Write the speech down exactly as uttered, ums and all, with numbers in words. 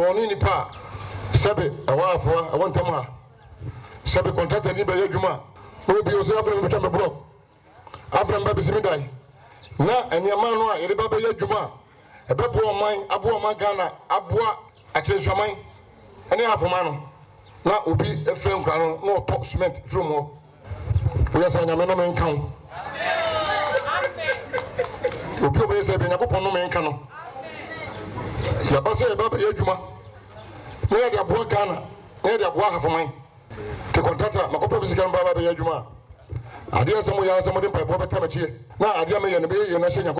oni nipa sebe awaafo awontam ha sebe contractor ni be yadwuma no bi o se afre me twame bro afre mba bisimi dai na eniama no a yere ba be yadwuma e be bo oman abo oman Ghana aboa akyenswaman ene afoma no na obi efre nkra no no top cement from ho o ya sa nyame no men kan obi o be se be nyakopon no men kan no ya ba se e ba be yadwuma no ya de aboa Ghana no de aboa afoman te contractor makopo bi sika mba ba be yadwuma ade asemo ya asemo de mpa bo beta machie na ade am ye no be ye na hye